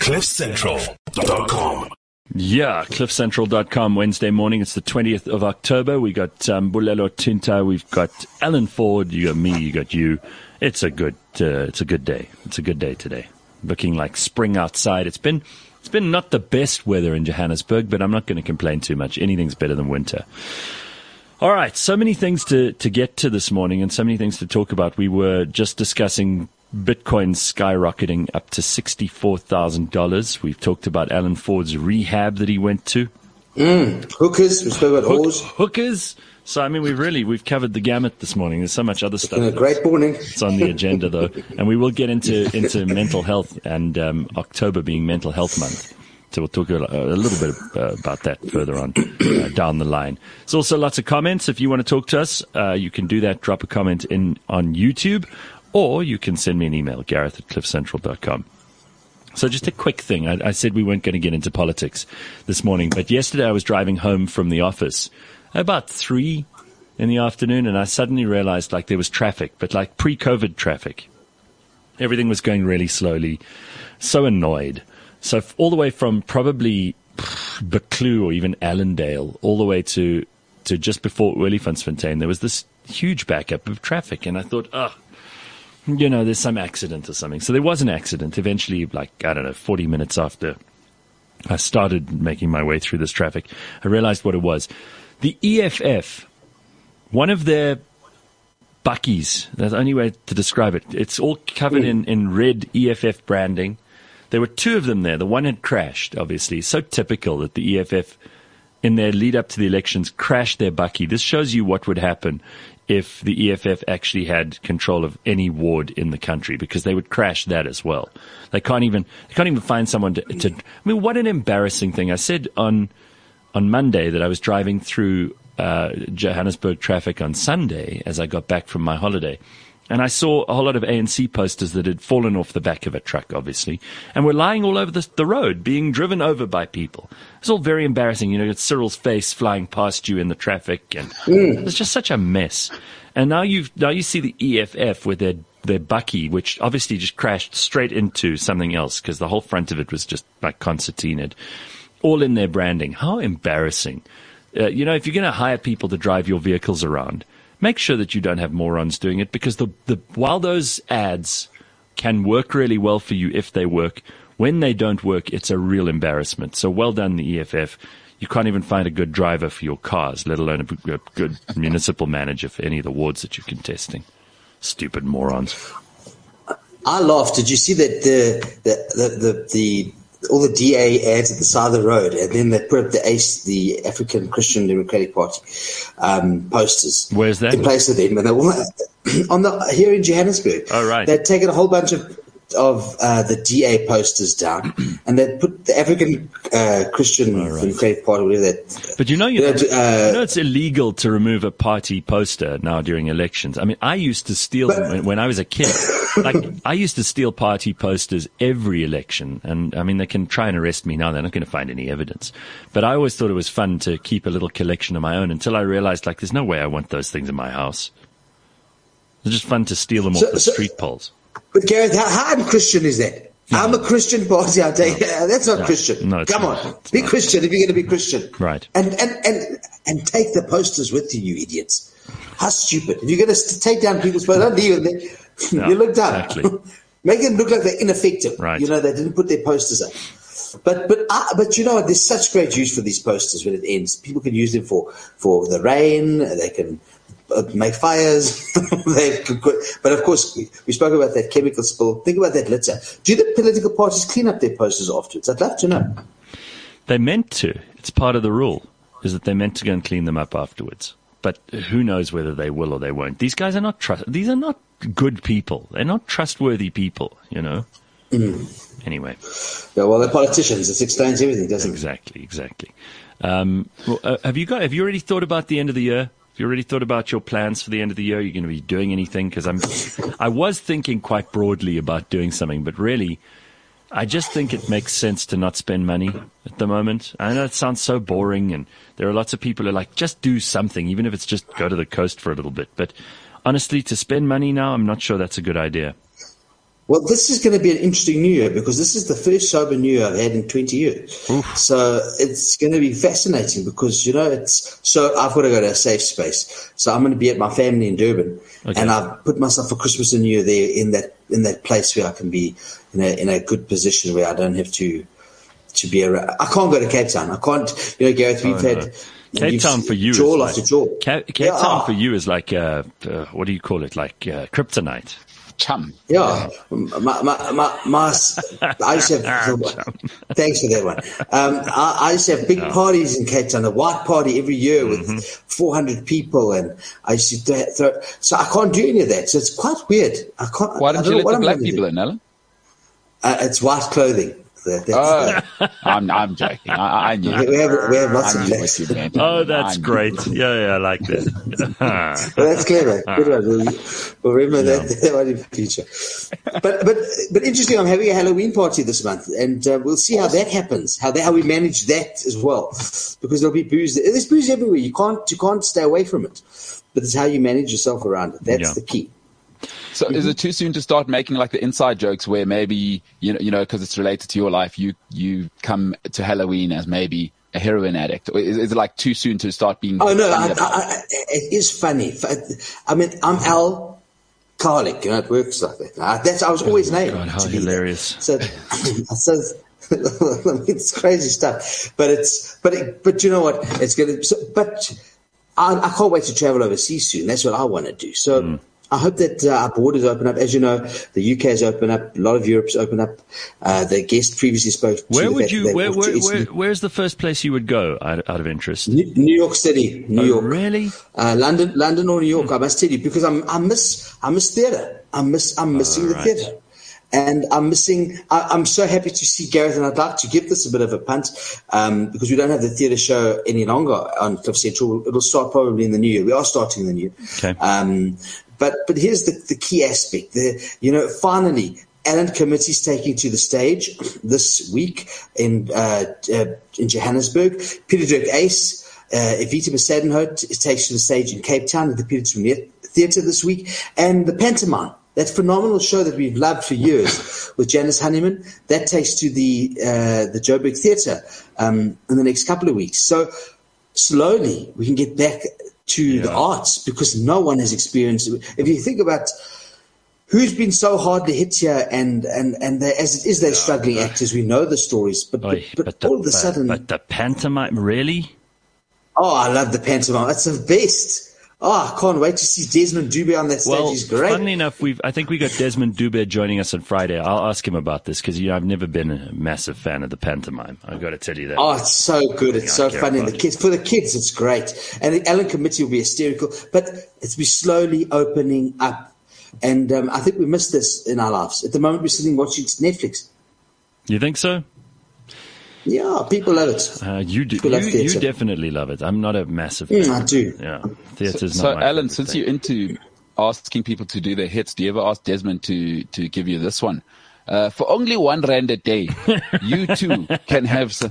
CliffCentral.com. Yeah, cliffcentral.com, Wednesday morning. It's the 20th of October. We got Bulelo Tinta, we've got Alan Ford, you got me, you got you. It's a good day. It's a good day today. Looking like spring outside. It's been not the best weather in Johannesburg, but I'm not going to complain too much. Anything's better than winter. All right, so many things to get to this morning and so many things to talk about. We were just discussing Bitcoin skyrocketing up to $64,000. We've talked about Alan Ford's rehab that he went to. Hookers. We spoke about whores. Hookers. So, I mean, we've covered the gamut this morning. There's so much other stuff. It's been a great morning. It's on the agenda, though. And we will get into mental health and October being Mental Health Month. So we'll talk a little bit about that further on down the line. There's also lots of comments. If you want to talk to us, you can do that. Drop a comment on YouTube. Or you can send me an email, gareth@cliffcentral.com. So just a quick thing. I said we weren't going to get into politics this morning, but yesterday I was driving home from the office about 3 in the afternoon, and I suddenly realized like there was traffic, but like pre-COVID traffic. Everything was going really slowly. So annoyed. So all the way from probably Buccleuch or even Allendale all the way to just before Olifantsfontein, there was this huge backup of traffic, and I thought, there's some accident or something. So there was an accident. Eventually, 40 minutes after I started making my way through this traffic, I realized what it was. The EFF, one of their buckies, that's the only way to describe it. It's all covered in red EFF branding. There were 2 of them there. The one had crashed, obviously. So typical that the EFF, in their lead up to the elections, crashed their bucky. This shows you what would happen if the EFF actually had control of any ward in the country, because they would crash that as well. They can't even find someone to I mean, what an embarrassing thing. I said on Monday that I was driving through Johannesburg traffic on Sunday as I got back from my holiday. And I saw a whole lot of ANC posters that had fallen off the back of a truck, obviously, and were lying all over the road, being driven over by people. It's all very embarrassing. It's Cyril's face flying past you in the traffic, and it's just such a mess. And now you see the EFF with their bucky, which obviously just crashed straight into something else because the whole front of it was just like concertinaed, all in their branding. How embarrassing. If you're going to hire people to drive your vehicles around, make sure that you don't have morons doing it, because while those ads can work really well for you if they work, when they don't work, it's a real embarrassment. So well done, the EFF. You can't even find a good driver for your cars, let alone a good municipal manager for any of the wards that you're contesting. Stupid morons. I laughed. Did you see that the all the DA ads at the side of the road, and then they put up the African Christian Democratic Party posters? Where's that? In place of them, and they here in Johannesburg. Oh, right. They'd taken a whole bunch of the DA posters down, and they'd put the African Christian Democratic Party, whatever that. But you know it's illegal to remove a party poster now during elections. I mean, I used to steal them when I was a kid. I used to steal party posters every election, and I mean, they can try and arrest me now. They're not going to find any evidence. But I always thought it was fun to keep a little collection of my own until I realized, there's no way I want those things in my house. It's just fun to steal them off the street poles. But Gareth, how unchristian is that? No. I'm a Christian party. That's not Christian. No, come on, be Christian if you're going to be Christian. Right. And take the posters with you idiots. How stupid! If you're going to take down people's posters, don't leave them there. No, you look dumb. Exactly. Make them look like they're ineffective. Right. They didn't put their posters up. But you know what? There's such great use for these posters when it ends. People can use them for the rain. They can make fires. But of course, we spoke about that chemical spill. Think about that litter. Do the political parties clean up their posters afterwards? I'd love to know. They're meant to. It's part of the rule, is that they're meant to go and clean them up afterwards. But who knows whether they will or they won't. These guys are not these are not good people. They're not trustworthy people, Anyway. Yeah, well, they're politicians. It explains everything, doesn't it? Exactly. Have you already thought about the end of the year? Have you already thought about your plans for the end of the year? Are you going to be doing anything? Because I was thinking quite broadly about doing something, but really, I just think it makes sense to not spend money at the moment. I know it sounds so boring, and there are lots of people who are like, just do something, even if it's just go to the coast for a little bit. But honestly, to spend money now, I'm not sure that's a good idea. Well, this is going to be an interesting New Year because this is the first sober New Year I've had in 20 years. Oof. So it's going to be fascinating because, so I've got to go to a safe space. So I'm going to be at my family in Durban, and I've put myself for Christmas and New Year there in that place where I can be in a good position where I don't have to be around. I can't go to Cape Town. I can't, Gareth, we've had... Cape Town for you jaw is after jaw. Cape Town for you is like, what do you call it? Like kryptonite. Chum. Yeah. I used to have, thanks for that one. I used to have big parties in Cape Town, a white party every year with 400 people, and I used to throw, so I can't do any of that. So it's quite weird. Why don't you let the black people in, Alan? It's white clothing. I'm joking. I knew. We have lots of blacks. Oh, that's great. Yeah, I like that. Well, that's clever. Good one. We'll remember that one in the future. But interesting, I'm having a Halloween party this month, and we'll see how that happens, how we manage that as well. Because there'll be booze. There's booze everywhere. You can't stay away from it. But it's how you manage yourself around it. That's the key. So is it too soon to start making like the inside jokes where maybe, because it's related to your life, you come to Halloween as maybe a heroin addict? Or is it like too soon to start being... Oh, no, it is funny. I mean, I'm alcoholic, it works like that. I was always named. God, how hilarious. So it's crazy stuff. But you know what? It's going to... But I can't wait to travel overseas soon. That's what I want to do. So... I hope that our borders open up. As you know, the UK has opened up. A lot of Europe's opened up. The guest previously spoke. Where's the first place you would go out of interest? New York City. New York. Really? London or New York. I must tell you, because I miss theatre. I'm missing the theatre. And I'm so happy to see Gareth, and I'd like to give this a bit of a punt, because we don't have the theatre show any longer on Cliff Central. It'll start probably in the new year. We are starting in the new year. Okay. But here's the key aspect. Finally, Alan Committee's taking to the stage this week in Johannesburg. Peter Dirk Ace, Evita Besadenhout takes to the stage in Cape Town at the Peter Theatre this week. And the pantomime, that phenomenal show that we've loved for years with Janice Honeyman, that takes to the Joburg Theatre in the next couple of weeks. So slowly we can get back to the arts, because no one has experienced it. If you think about who's been so hard to hit here, and they, as it is, they're struggling actors. We know the stories, but all of a sudden... But the pantomime, really? Oh, I love the pantomime. It's the best. Oh, I can't wait to see Desmond Dube on that stage. Well, he's great. Funnily enough, I think we got Desmond Dube joining us on Friday. I'll ask him about this because I've never been a massive fan of the pantomime. I've got to tell you that. Oh, it's so good. It's so funny. For the kids, it's great. And the Alan Committee will be hysterical. But it's be slowly opening up. And I think we missed this in our lives. At the moment, we're sitting watching Netflix. You think so? Yeah, people love it. You do. You definitely love it. I'm not a massive fan. I do. Yeah, theatre's not. So, Alan, since you're into asking people to do their hits, do you ever ask Desmond to give you this one? For only R1 a day, you too can have some.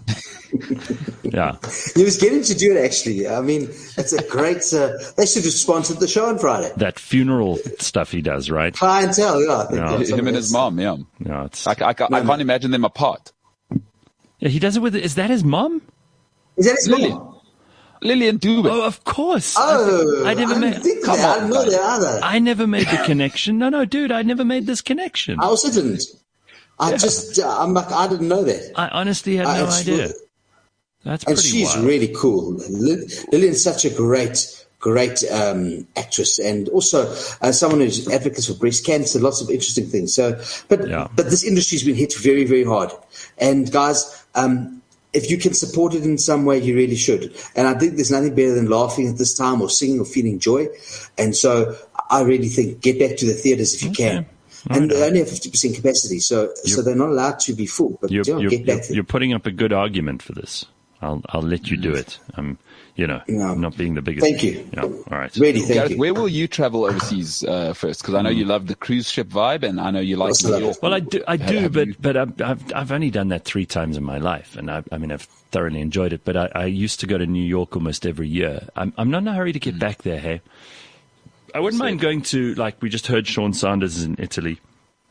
Yeah, he was getting to do it. Actually, I mean, it's a great. They should have sponsored the show on Friday. That funeral stuff he does, right? Clientele, yeah. Him and his mom, yeah. No, I can't imagine them apart. Yeah, he does it with. Is that his mom? Is that his mom? Lillian Dube. Oh, of course. Oh, I never made. I didn't know that either. I never made the connection. No, dude, I never made this connection. I also didn't. I didn't know that. I honestly had no idea. That's pretty and she's wild. Really cool. Lillian's such a great actress, and also someone who's advocates for breast cancer, lots of interesting things. So, but this industry's been hit very, very hard. And guys, if you can support it in some way, you really should. And I think there's nothing better than laughing at this time or singing or feeling joy. And so I really think get back to the theatres if you can. And they only have 50% capacity, so they're not allowed to be full. But get back there. You're putting up a good argument for this. I'll let you do it. I'm not being the biggest. Thank you. Yeah, all right. Really, thank Gareth, you. Where will you travel overseas first? Because I know you love the cruise ship vibe, and I know you like New York. Well, I do, but I've only done that 3 times in my life, and I've thoroughly enjoyed it. But I used to go to New York almost every year. I'm not in a hurry to get back there. Hey, I wouldn't mind going to, like we just heard Sean Sanders is in Italy.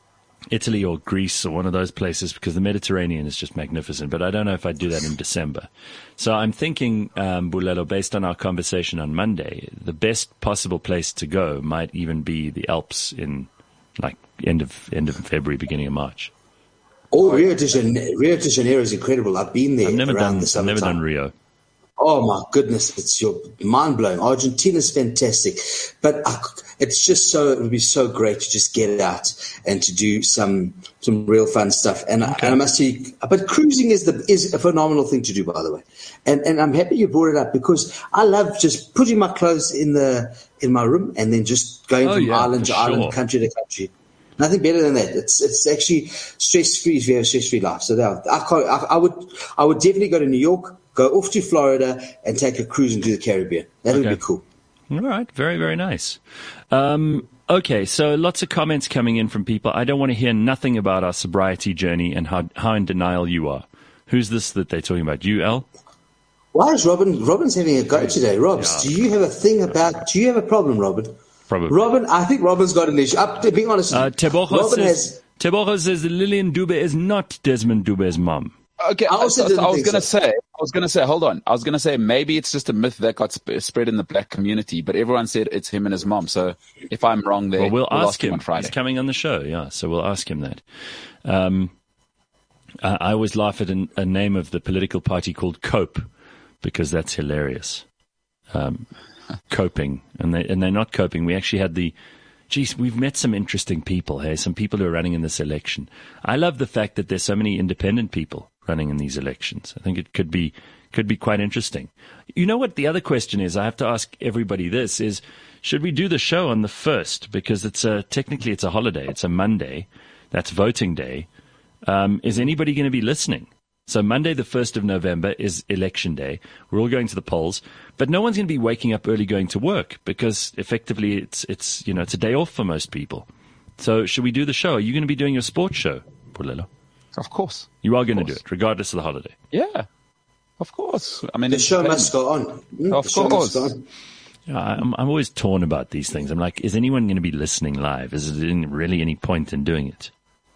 Italy or Greece or one of those places, because the Mediterranean is just magnificent. But I don't know if I'd do that in December. So I'm thinking, Bulelo, based on our conversation on Monday, the best possible place to go might even be the Alps in like end of February, beginning of March. Oh, Rio de Janeiro is incredible. I've been there. I've never the done Rio. Oh my goodness, it's mind blowing. Argentina's fantastic, but it would be so great to just get out and to do some real fun stuff. And I must say, but cruising is a phenomenal thing to do, by the way. And I'm happy you brought it up, because I love just putting my clothes in my room and then just going from island to island, country to country. Nothing better than that. It's actually stress free if you have a stress free life. So I would definitely go to New York, go off to Florida, and take a cruise into the Caribbean. That would be cool. All right, very, very nice. Okay, so lots of comments coming in from people. I don't want to hear nothing about our sobriety journey and how in denial you are. Who's this that they're talking about? You, Al? Why is Robin's having a go today? Robs, do you have a problem, Robin? Probably. Robin, I think Robin's got an issue. Being honest, Tebogo says that Lillian Dube is not Desmond Dube's mom. Okay, I was going to say, hold on. I was going to say maybe it's just a myth that got spread in the black community, but everyone said it's him and his mom. So if I'm wrong there, we'll ask him on Friday. He's coming on the show, yeah. So we'll ask him that. I always laugh at a name of the political party called COPE, because that's hilarious. Coping, and they're not coping. We actually had we've met some interesting people, hey, some people who are running in this election. I love the fact that there's so many independent people running in these elections. I think it could be quite interesting. You know what the other question is? I have to ask everybody this is, should we do the show on the 1st? Because technically it's a holiday. It's a Monday. That's voting day. Is anybody going to be listening? So Monday, the 1st of November, is election day. We're all going to the polls, but no one's going to be waking up early going to work, because effectively it's a day off for most people. So should we do the show? Are you going to be doing your sports show, Bulelo? Of course. You are going to do it, regardless of the holiday. Yeah, of course. I mean, the show must go on. Of course. Yeah, I'm always torn about these things. I'm like, is anyone going to be listening live? Is there really any point in doing it?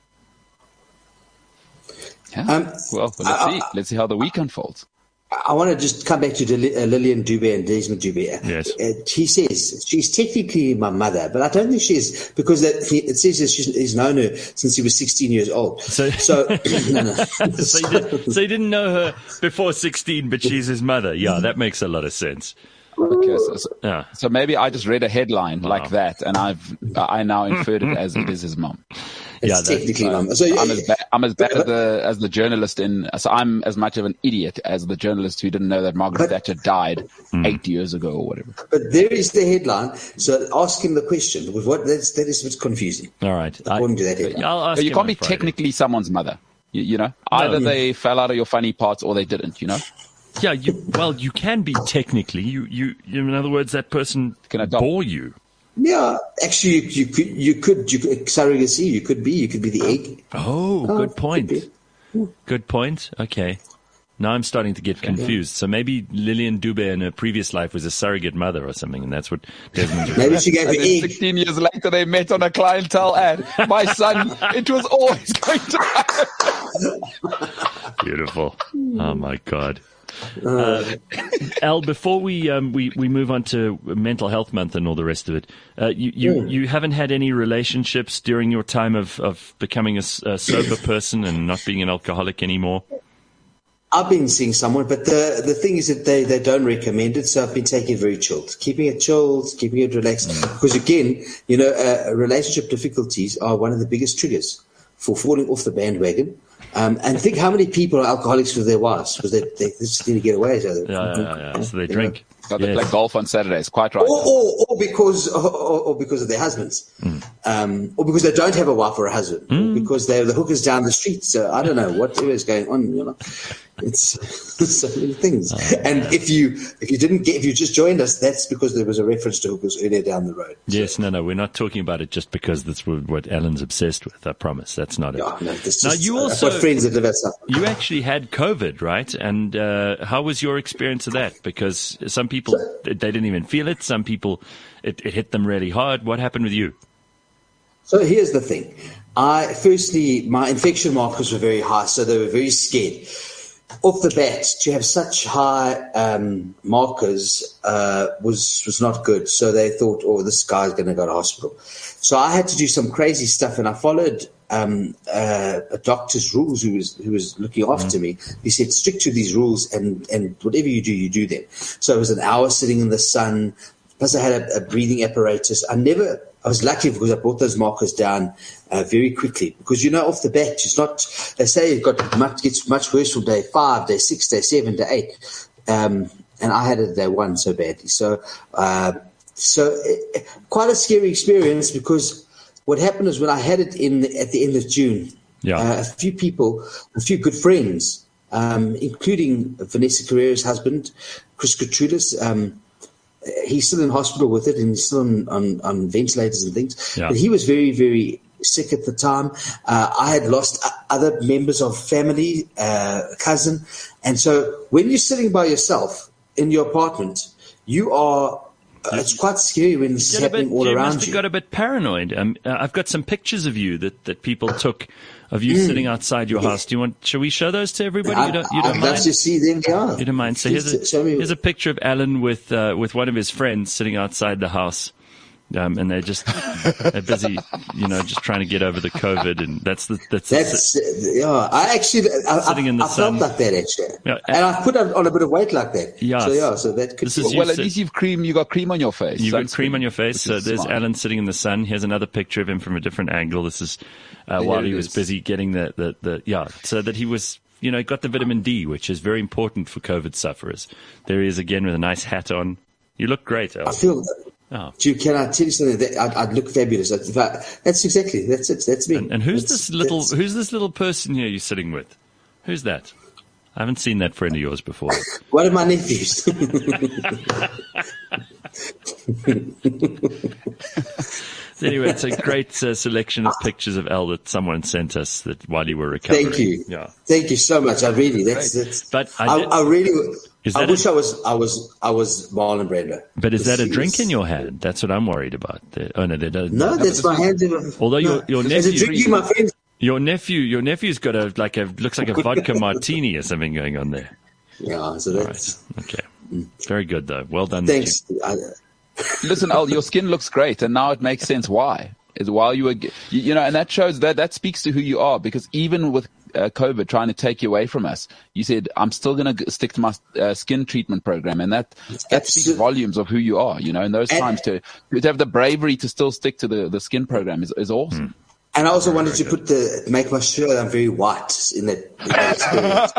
Yeah. Well, let's see. Let's see how the week unfolds. I want to just come back to Lillian Dube and Desmond Dube. Yes. He says she's technically my mother, but I don't think she is, because it says that he's known her since he was 16 years old. So no. So you didn't know her before 16, but she's his mother. Yeah, that makes a lot of sense. Okay, so maybe I just read a headline like that, and I now inferred it as it is his mom. It's technically mum. So I'm as bad as the journalist so I'm as much of an idiot as the journalist who didn't know that Margaret Thatcher died 8 years ago or whatever. But there is the headline. So ask him the question. That is what's confusing. All right. According to that headline. You can't be technically someone's mother. You know, either they fell out of your funny parts or they didn't. You know. Yeah. You can be technically. You in other words, that person can bore you. Yeah, actually, you could surrogacy. You could be the egg. Oh, good point. Good point. Okay. Now I'm starting to get confused. So maybe Lillian Dube in her previous life was a surrogate mother or something, and that's what Desmond. Maybe she gave the egg. 16 years later, they met on a clientele ad. My son, it was always going to happen. Beautiful. Oh my God. Al, before we move on to Mental Health Month and all the rest of it, you haven't had any relationships during your time of becoming a sober person and not being an alcoholic anymore? I've been seeing someone, but the thing is that they don't recommend it, so I've been taking it very chilled, keeping it chilled, keeping it relaxed. Because again, relationship difficulties are one of the biggest triggers for falling off the bandwagon. And think how many people are alcoholics with their wives, because they just need to get away. So they drink. They play golf on Saturdays. Quite right. Or because of their husbands, or because they don't have a wife or a husband, or because they're the hookers down the street. So I don't know whatever is going on. It's so many things. And if you just joined us, that's because there was a reference to hookers earlier down the road. Yes, no, we're not talking about it just because that's what Alan's obsessed with. I promise, that's not it. Yeah, no, now you also friends that live outside. You actually had COVID, right? And how was your experience of that? Because some people they didn't even feel it. Some people it hit them really hard. What happened with you? So here's the thing. Firstly, my infection markers were very high, so they were very scared. Off the bat, to have such high markers was not good. So they thought, oh, this guy's going to go to hospital. So I had to do some crazy stuff, and I followed a doctor's rules who was looking after me. He said, stick to these rules, and whatever you do them. So it was an hour sitting in the sun. Plus I had a breathing apparatus. I was lucky because I brought those markers down very quickly, because off the bat it's not. They say it gets much worse from day 5, day 6, day 7, day 8, and I had it day 1 so badly. So quite a scary experience, because what happened is when I had it at the end of June, a few good friends, including Vanessa Carrera's husband, Chris Koutroulis, he's still in hospital with it, and he's still on ventilators and things. Yeah. But he was very, very sick at the time. I had lost other members of family, cousin. And so when you're sitting by yourself in your apartment, you are... it's quite scary when this is happening all around you. You must have got a bit paranoid. I've got some pictures of you that people took of you sitting outside your house. Shall we show those to everybody? You don't mind? I'd love to see them. Yeah. You don't mind? So here's a picture of Alan with one of his friends sitting outside the house. And they're busy, just trying to get over the COVID, and that's. I sitting in the sun. I felt like that actually, and I put on a bit of weight like that. Yeah, so that could. Well, at least you got cream on your face. You've got cream on your face. So there's Alan sitting in the sun. Here's another picture of him from a different angle. This is while he was busy getting so that he was. Got the vitamin D, which is very important for COVID sufferers. There he is again with a nice hat on. You look great, Al. I feel. Oh. Can I tell you something? I'd look fabulous. That's exactly. That's it. That's me. And who's this little person here you're sitting with? Who's that? I haven't seen that friend of yours before. One of my nephews. Anyway, it's a great selection of pictures of Al that someone sent us while you were recovering. Thank you. Yeah. Thank you so much. I really. But I really. I wish I was Marlon Brando. But is that a drink in your hand? That's what I'm worried about. No, that's my hand. Although your nephew, there's a drink, my friend. Your nephew's got looks like a vodka martini or something going on there. Yeah, so that's right. Okay. Very good though. Well done. Thanks. Listen, Al, your skin looks great, and now it makes sense why. Is while you were, and that shows that speaks to who you are, because even with COVID trying to take you away from us, you said, I'm still going to stick to my skin treatment program. And that speaks volumes of who you are, in those times to have the bravery to still stick to the skin program is awesome. And I also wanted to make my sure that I'm very white in that experience.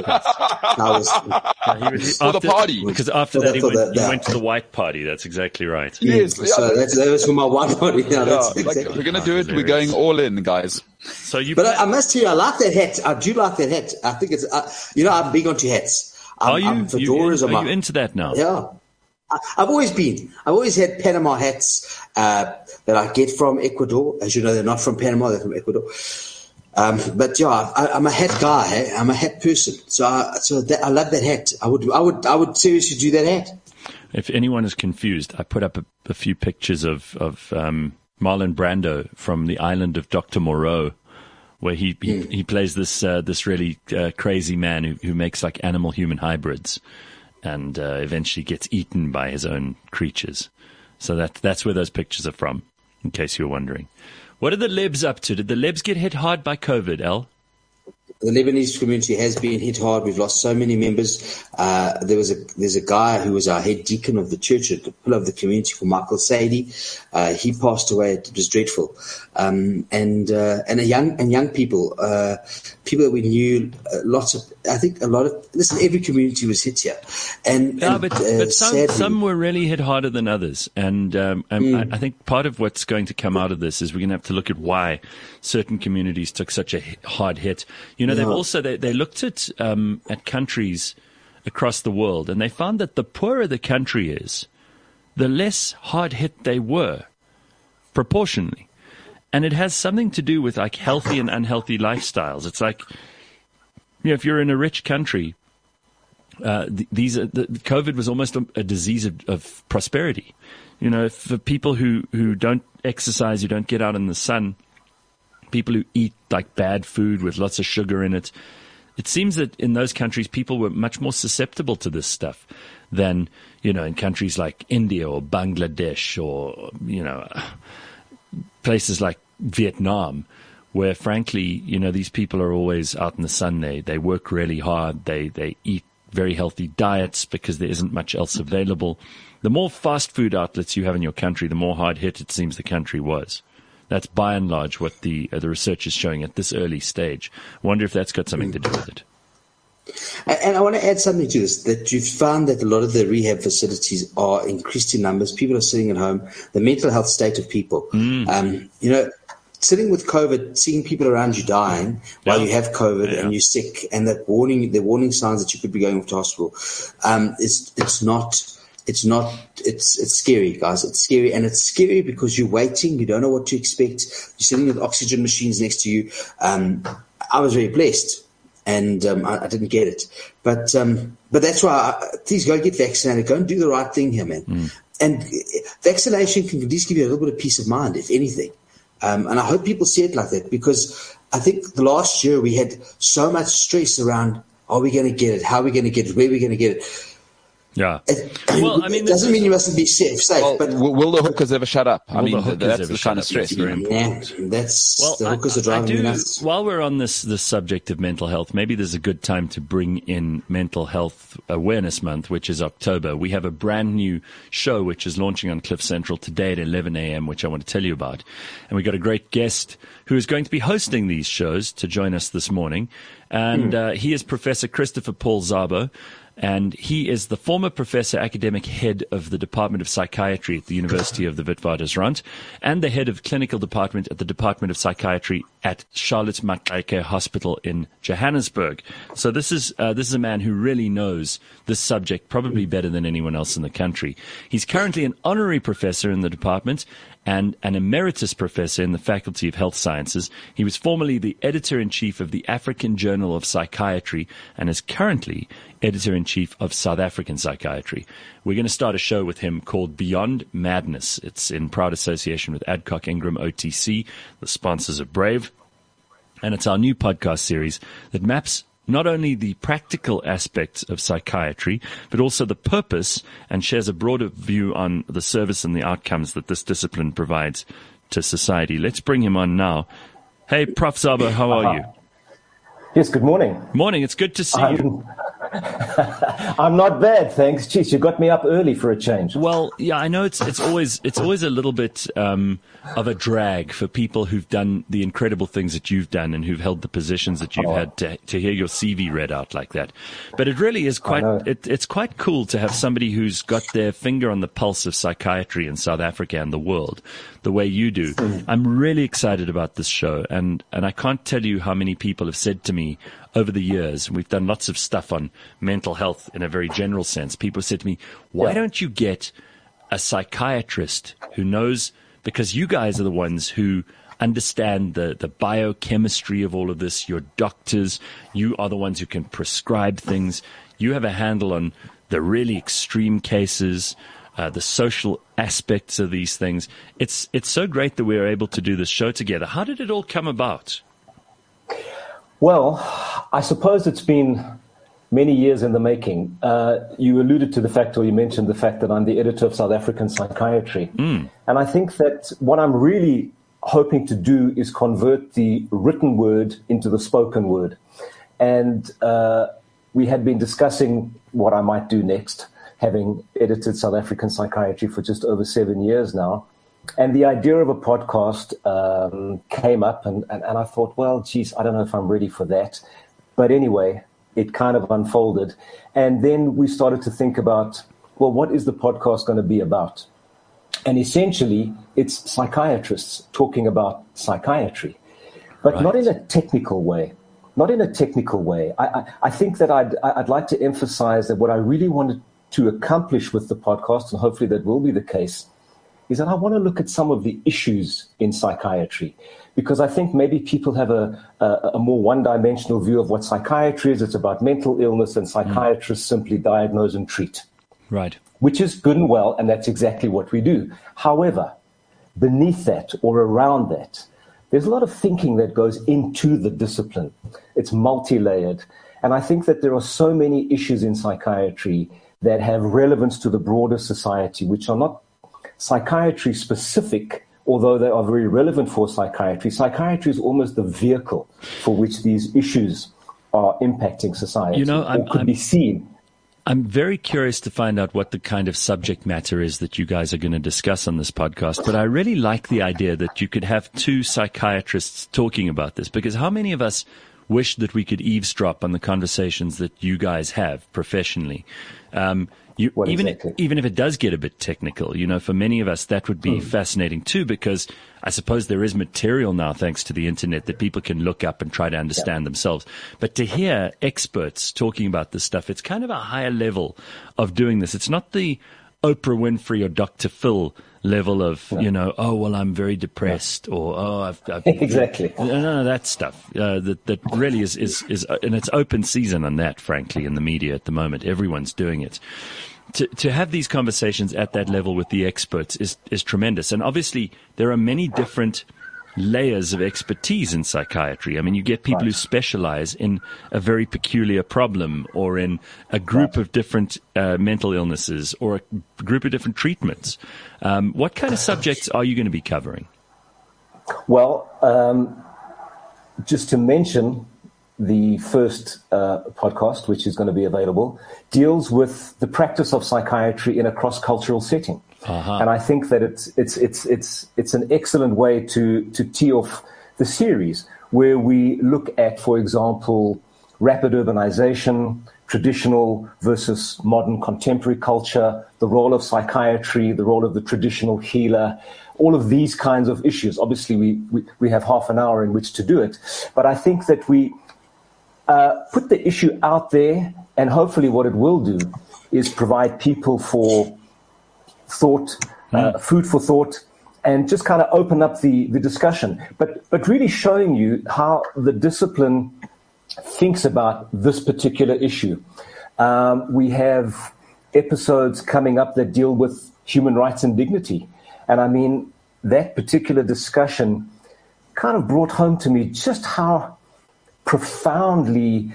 For the party. Because after that, he went to the white party. That's exactly right. Yes. So that was for my white party. We're going to do it. We're going all in, guys. But I must tell you, I like that hat. I do like that hat. I think it's, I'm big onto hats. Are you? Are you into that now? Yeah. I've always been. I've always had Panama hats that I get from Ecuador. As you know, they're not from Panama; they're from Ecuador. But yeah, I'm a hat guy. Eh? I'm a hat person. So I love that hat. I would seriously do that hat. If anyone is confused, I put up a few pictures of Marlon Brando from the island of Dr. Moreau, where he plays this really crazy man who makes like animal-human hybrids. And eventually gets eaten by his own creatures. So that's where those pictures are from, in case you were wondering. What are the Lebs up to? Did the Lebs get hit hard by COVID, Al? The Lebanese community has been hit hard. We've lost so many members. There's a guy who was our head deacon of the church, the pillar of the community, called Michael Sadie. He passed away. It was dreadful. And young people, people that we knew, listen, every community was hit here. But some were really hit harder than others. And I think part of what's going to come out of this is we're going to have to look at why certain communities took such a hard hit. They've also they looked at countries across the world, and they found that the poorer the country is, the less hard hit they were, proportionally. And it has something to do with like healthy and unhealthy lifestyles. It's like, if you're in a rich country, COVID was almost a disease of prosperity. For people who don't exercise, who don't get out in the sun, people who eat like bad food with lots of sugar in it. It seems that in those countries, people were much more susceptible to this stuff than, in countries like India or Bangladesh or, places like Vietnam, where frankly, these people are always out in the sun. They work really hard. They eat very healthy diets because there isn't much else available. The more fast food outlets you have in your country, the more hard hit it seems the country was. That's by and large what the research is showing at this early stage. Wonder if that's got something to do with it. And I want to add something to this, that you've found that a lot of the rehab facilities are increased in numbers. People are sitting at home. The mental health state of people. Sitting with COVID, seeing people around you dying while you have COVID and you're sick, and the warning signs that you could be going off to hospital. It's scary, guys. It's scary. And it's scary because you're waiting. You don't know what to expect. You're sitting with oxygen machines next to you. I was very blessed and I didn't get it. But that's why please go get vaccinated. Go and do the right thing here, man. And vaccination can at least give you a little bit of peace of mind, if anything. And I hope people see it like that, because I think the last year we had so much stress around, are we going to get it? How are we going to get it? Where are we going to get it? Yeah. It doesn't mean you mustn't be safe, but will the hookers ever shut up? I mean, that's the kind of stress. The hookers are driving me nuts. While we're on this subject of mental health, maybe there's a good time to bring in Mental Health Awareness Month, which is October. We have a brand new show which is launching on Cliff Central today at 11 a.m., which I want to tell you about. And we got a great guest who is going to be hosting these shows to join us this morning. And he is Professor Christopher Paul Szabo. And he is the former professor, academic head of the Department of Psychiatry at the University of the Witwatersrand, and the head of clinical department at the Department of Psychiatry at Charlotte Maxeke Hospital in Johannesburg. So this is a man who really knows this subject probably better than anyone else in the country. He's currently an honorary professor in the department and an emeritus professor in the Faculty of Health Sciences. He was formerly the editor-in-chief of the African Journal of Psychiatry and is currently editor-in-chief of South African Psychiatry. We're going to start a show with him called Beyond Madness. It's in proud association with Adcock Ingram OTC, the sponsors of Brave. And it's our new podcast series that maps not only the practical aspects of psychiatry, but also the purpose, and shares a broader view on the service and the outcomes that this discipline provides to society. Let's bring him on now. Hey, Prof. Szabo, how are you? Yes, good morning. Morning, it's good to see you. I'm not bad, thanks. Jeez, you got me up early for a change. Well, yeah, I know it's always a little bit of a drag for people who've done the incredible things that you've done and who've held the positions that you've had to hear your CV read out like that. But it really is it's quite cool to have somebody who's got their finger on the pulse of psychiatry in South Africa and the world the way you do. I'm really excited about this show, and I can't tell you how many people have said to me over the years, and we've done lots of stuff on mental health in a very general sense. People said to me, why don't you get a psychiatrist who knows, because you guys are the ones who understand the biochemistry of all of this. You're doctors. You are the ones who can prescribe things. You have a handle on the really extreme cases, the social aspects of these things. It's so great that we're able to do this show together. How did it all come about? Well, I suppose it's been many years in the making. You alluded to the fact, or you mentioned the fact, that I'm the editor of South African Psychiatry. And I think that what I'm really hoping to do is convert the written word into the spoken word. And we had been discussing what I might do next, having edited South African Psychiatry for just over 7 years now. And the idea of a podcast came up, and I thought, well, geez, I don't know if I'm ready for that. But anyway, it kind of unfolded. And then we started to think about, well, what is the podcast going to be about? And essentially, it's psychiatrists talking about psychiatry, but not in a technical way. Not in a technical way. I think that I'd like to emphasize that what I really wanted to accomplish with the podcast, and hopefully that will be the case, is that I want to look at some of the issues in psychiatry, because I think maybe people have a more one-dimensional view of what psychiatry is. It's about mental illness, and psychiatrists simply diagnose and treat. Right. Which is good and well, and that's exactly what we do. However, beneath that or around that, there's a lot of thinking that goes into the discipline. It's multi-layered. And I think that there are so many issues in psychiatry that have relevance to the broader society, which are not psychiatry specific, although they are very relevant for psychiatry. Psychiatry is almost the vehicle for which these issues are impacting society, could be seen. I'm very curious to find out what the kind of subject matter is that you guys are going to discuss on this podcast, but I really like the idea that you could have two psychiatrists talking about this, because how many of us wish that we could eavesdrop on the conversations that you guys have professionally? Even if it does get a bit technical, for many of us, that would be fascinating too, because I suppose there is material now, thanks to the internet, that people can look up and try to understand themselves. But to hear experts talking about this stuff, it's kind of a higher level of doing this. It's not the Oprah Winfrey or Dr. Phil level of, I'm very depressed, or, I've exactly. No, that stuff, that really is, and it's open season on that, frankly, in the media at the moment. Everyone's doing it. To have these conversations at that level with the experts is tremendous. And obviously there are many different layers of expertise in psychiatry. I mean, you get people who specialize in a very peculiar problem, or in a group of different mental illnesses, or a group of different treatments. What kind of subjects are you going to be covering? Well, just to mention, the first podcast, which is going to be available, deals with the practice of psychiatry in a cross-cultural setting. And I think that it's an excellent way to tee off the series, where we look at, for example, rapid urbanization, traditional versus modern contemporary culture, the role of psychiatry, the role of the traditional healer, all of these kinds of issues. Obviously, we have half an hour in which to do it, but I think that we put the issue out there, and hopefully what it will do is provide people for thought, food for thought, and just kind of open up the discussion. But really showing you how the discipline thinks about this particular issue. We have episodes coming up that deal with human rights and dignity. And I mean, that particular discussion kind of brought home to me just how profoundly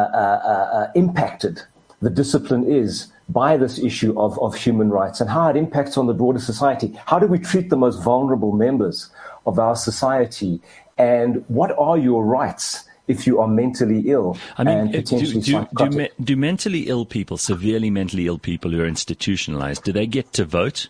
impacted the discipline is by this issue of human rights, and how it impacts on the broader society. How do we treat the most vulnerable members of our society? And what are your rights if you are mentally ill and potentially psychotic? Do mentally ill people, severely mentally ill people who are institutionalized, do they get to vote?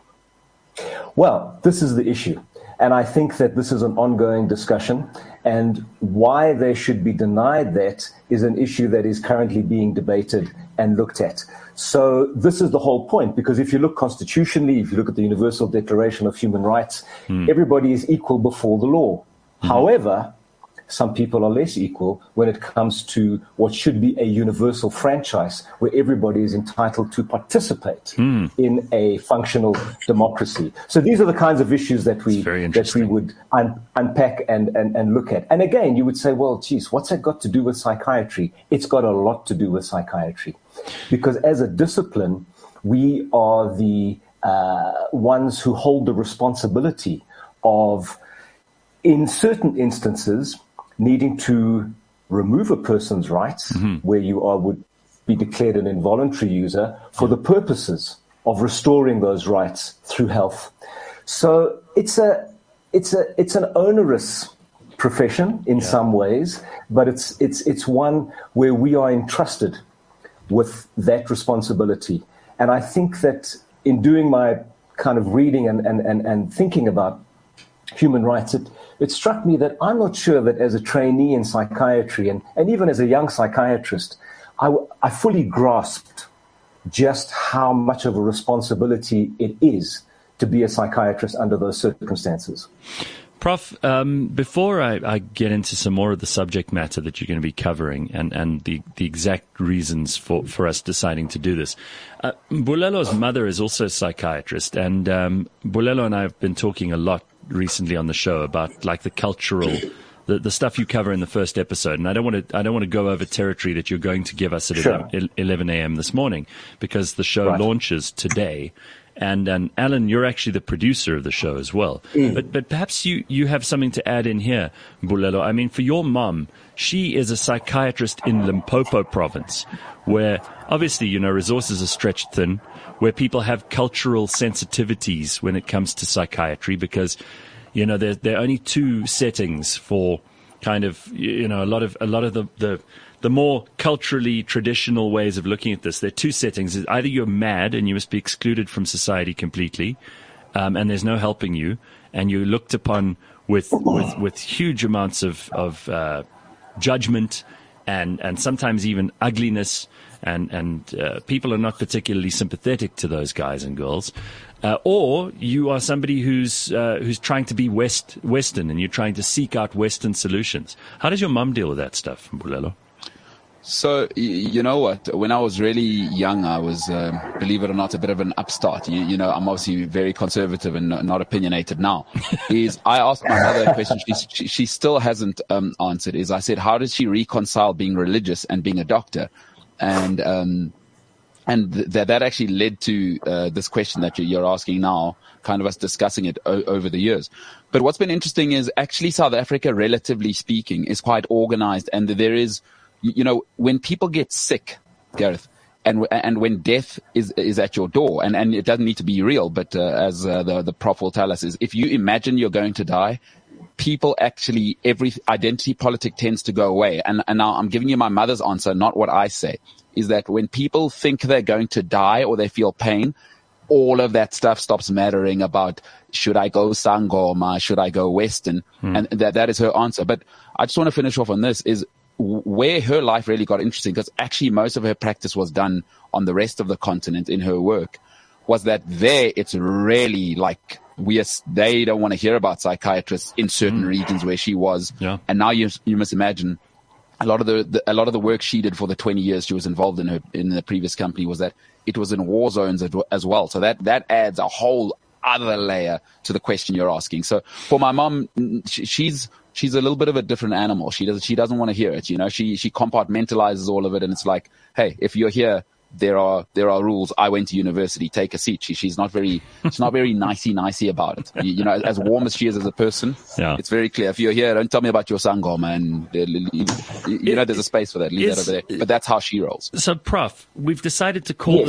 Well, this is the issue. And I think that this is an ongoing discussion, and why they should be denied that is an issue that is currently being debated and looked at. So this is the whole point, because if you look constitutionally, if you look at the Universal Declaration of Human Rights, everybody is equal before the law. However, some people are less equal when it comes to what should be a universal franchise, where everybody is entitled to participate in a functional democracy. So these are the kinds of issues that we would unpack and look at. And again, you would say, well, geez, what's that got to do with psychiatry? It's got a lot to do with psychiatry, because as a discipline, we are the ones who hold the responsibility of, in certain instances, needing to remove a person's rights, where you would be declared an involuntary user, for the purposes of restoring those rights through health. So it's an onerous profession in some ways, but it's one where we are entrusted with that responsibility. And I think that in doing my kind of reading and thinking about human rights, it struck me that I'm not sure that as a trainee in psychiatry and even as a young psychiatrist, I fully grasped just how much of a responsibility it is to be a psychiatrist under those circumstances. Prof, before I get into some more of the subject matter that you're going to be covering and the exact reasons for us deciding to do this, Bulelo's mother is also a psychiatrist, and Bulelo and I have been talking a lot recently on the show about like the cultural, the stuff you cover in the first episode. And I don't want to go over territory that you're going to give us at 11 a.m. this morning, because the show launches today. And Alan, you're actually the producer of the show as well. But perhaps you have something to add in here, Mbulelo. I mean, for your mum, she is a psychiatrist in Limpopo province, where obviously, resources are stretched thin, where people have cultural sensitivities when it comes to psychiatry, because, there are only two settings for kind of, a lot of the more culturally traditional ways of looking at this. There are two settings. Either you're mad and you must be excluded from society completely, and there's no helping you, and you're looked upon with huge amounts of judgment and sometimes even ugliness, and people are not particularly sympathetic to those guys and girls. Or you are somebody who's trying to be Western, and you're trying to seek out Western solutions. How does your mum deal with that stuff, Mbulelo? So, you know what? When I was really young, I was, believe it or not, a bit of an upstart. I'm obviously very conservative and not opinionated now. I asked my mother a question she still hasn't answered. I said, how does she reconcile being religious and being a doctor? And that actually led to this question that you're asking now, kind of us discussing it over the years. But what's been interesting is actually South Africa, relatively speaking, is quite organized, and there is, when people get sick, Gareth, and when death is at your door, and it doesn't need to be real, but as the prof will tell us, is if you imagine you're going to die, people actually, every identity politic tends to go away. And now I'm giving you my mother's answer, not what I say, is that when people think they're going to die or they feel pain, all of that stuff stops mattering about, should I go Sangoma, should I go Western? And that is her answer. But I just want to finish off on this, is where her life really got interesting, because actually most of her practice was done on the rest of the continent in her work, was that there it's really like they don't want to hear about psychiatrists in certain regions where she was. Yeah. And now you must imagine a lot of the work she did for the 20 years she was involved in the previous company was that it was in war zones as well. So that adds a whole other layer to the question you're asking. So for my mom, she's a little bit of a different animal. She doesn't want to hear it. She compartmentalizes all of it, and it's like, hey, if you're here, there are rules. I went to university. Take a seat. She's not very nicey about it. As warm as she is as a person, it's very clear. If you're here, don't tell me about your sangoma, and there's a space for that. Leave that over there. But that's how she rolls. So, Prof, we've decided to call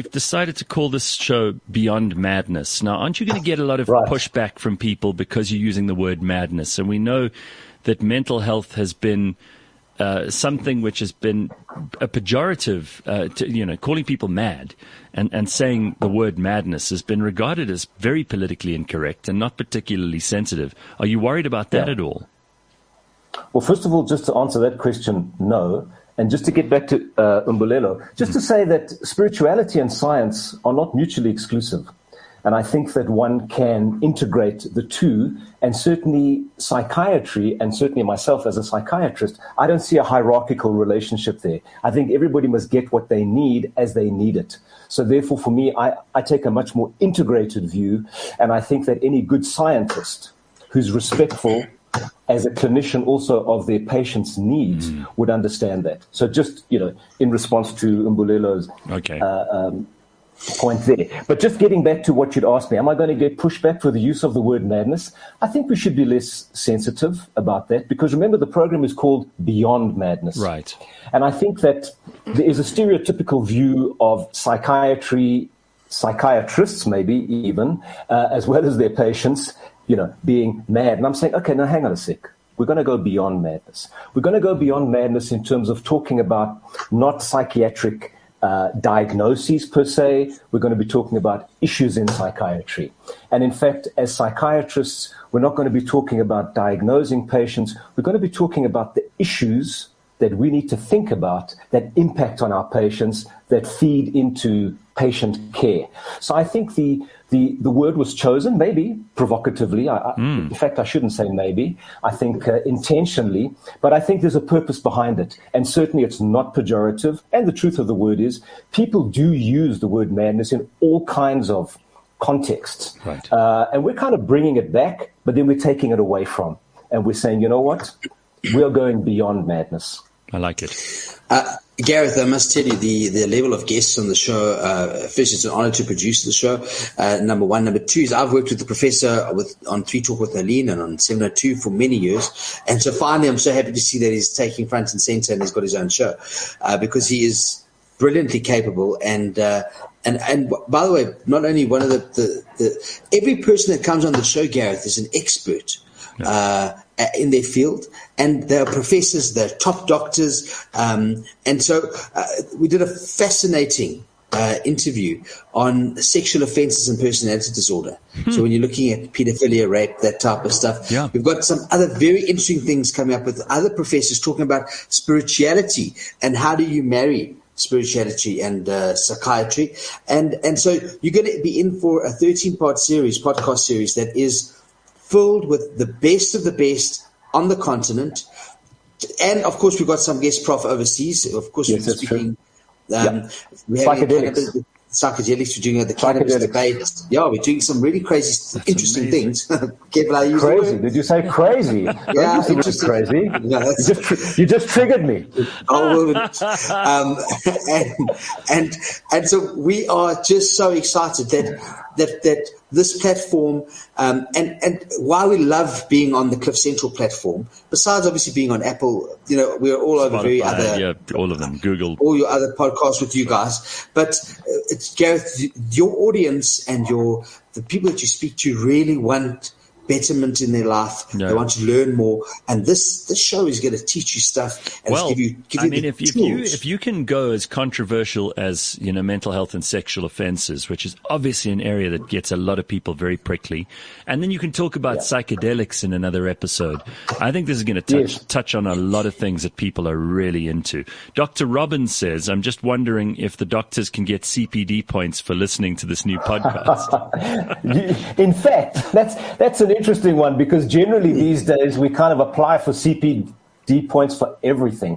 this show Beyond Madness. Now, aren't you going to get a lot of pushback from people because you're using the word madness? And we know that mental health has been something which has been a pejorative, calling people mad and saying the word madness has been regarded as very politically incorrect and not particularly sensitive. Are you worried about that at all? Well, first of all, just to answer that question, no. And just to get back to Mbulelo, just to say that spirituality and science are not mutually exclusive. And I think that one can integrate the two, and certainly psychiatry, and certainly myself as a psychiatrist, I don't see a hierarchical relationship there. I think everybody must get what they need as they need it. So therefore, for me, I take a much more integrated view, and I think that any good scientist who's respectful as a clinician also of their patients' needs would understand that. So just, in response to Mbulelo's point there. But just getting back to what you'd asked me, am I going to get pushback for the use of the word madness? I think we should be less sensitive about that, because remember, the program is called Beyond Madness. Right. And I think that there is a stereotypical view of psychiatry, psychiatrists maybe even, as well as their patients, being mad. And I'm saying, okay, now hang on a sec. We're going to go beyond madness. We're going to go beyond madness in terms of talking about not psychiatric diagnoses per se. We're going to be talking about issues in psychiatry. And in fact, as psychiatrists, we're not going to be talking about diagnosing patients. We're going to be talking about the issues that we need to think about that impact on our patients, that feed into patient care. So I think the word was chosen, maybe provocatively. In fact, I shouldn't say maybe. I think intentionally, but I think there's a purpose behind it. And certainly it's not pejorative. And the truth of the word is people do use the word madness in all kinds of contexts. Right. And we're kind of bringing it back, but then we're taking it away from. And we're saying, you know what? We are going beyond madness. I like it. Gareth, I must tell you, the level of guests on the show, first, it's an honor to produce the show, number one. Number two is I've worked with the professor on 3 Talk with Aline and on 702 for many years. And so finally, I'm so happy to see that he's taking front and center and he's got his own show, because he is brilliantly capable. And by the way, not only one of the every person that comes on the show, Gareth, is an expert. In their field, and they're professors, they're top doctors, and so we did a fascinating interview on sexual offences and personality disorder. So when you're looking at paedophilia, rape, that type of stuff, we've got some other very interesting things coming up with other professors talking about spirituality and how do you marry spirituality and psychiatry, and so you're going to be in for a 13-part podcast series that is filled with the best of the best on the continent. And, of course, we've got some guest prof overseas. Of course, we're speaking. We have psychedelics. We're doing the cannabis debate. Yeah, we're doing some really crazy, interesting things. Careful how you use crazy. Did you say crazy? Yeah, interesting. Crazy. No, you just triggered me. And so we are just so excited that this platform, and why we love being on the Cliff Central platform, besides obviously being on Apple, we're all over Spotify, all of them, Google, all your other podcasts with you guys. But Gareth, your audience and the people that you speak to really want betterment in their life. Yeah. They want to learn more, and this show is going to teach you stuff and give you tools. If you can go as controversial as mental health and sexual offences, which is obviously an area that gets a lot of people very prickly, and then you can talk about psychedelics in another episode. I think this is going to touch on a lot of things that people are really into. Dr. Robbins says, "I'm just wondering if the doctors can get CPD points for listening to this new podcast." In fact, that's an interesting one, because generally these days we kind of apply for CPD points for everything.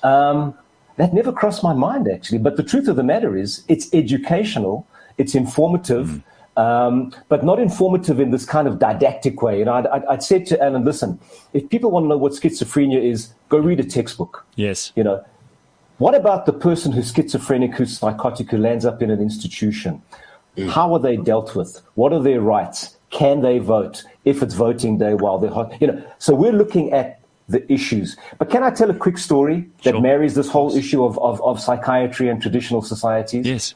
That never crossed my mind, actually. But the truth of the matter is it's educational, it's informative, but not informative in this kind of didactic way. I'd said to Alan, listen, if people want to know what schizophrenia is, go read a textbook. Yes. What about the person who's schizophrenic, who's psychotic, who lands up in an institution? How are they dealt with? What are their rights? Can they vote if it's voting day while they're hot? So we're looking at the issues. But can I tell a quick story that marries this whole issue of psychiatry and traditional societies? Yes.